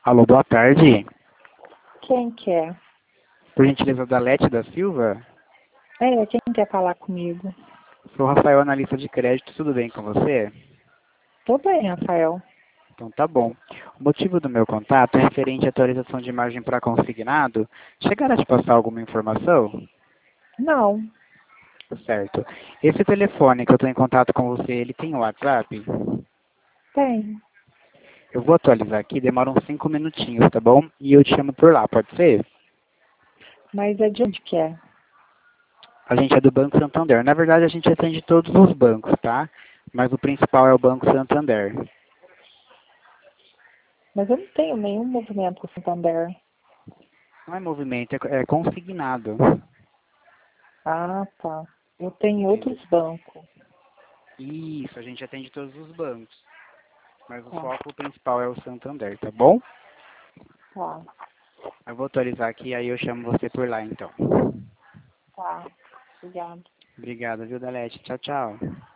Alô, boa tarde. Quem quer? Por gentileza, da Lete da Silva? Quem quer falar comigo? Sou o Rafael, analista de crédito. Tudo bem com você? Tô bem, Rafael. Então tá bom. O motivo do meu contato é referente à atualização de margem para consignado. Chegaram a te passar alguma informação? Não, Certo. Esse telefone que eu estou em contato com você, ele tem WhatsApp? tem. Eu vou atualizar aqui, demora uns 5 minutinhos, tá bom? E eu te chamo por lá, pode ser? Mas é de onde que é? A gente é do Banco Santander. Na verdade, a gente atende todos os bancos, tá? Mas o principal é o Banco Santander. Mas eu não tenho nenhum movimento com o Santander. Não é movimento, é consignado. Ah, tá. Eu tenho Entendeu? outros bancos. Isso, a gente atende todos os bancos. Mas o Tá, foco principal é o Santander, tá bom? tá, Eu vou atualizar aqui, aí eu chamo você por lá, então. tá. Obrigada. Obrigado, viu, Dalete? Tchau, tchau.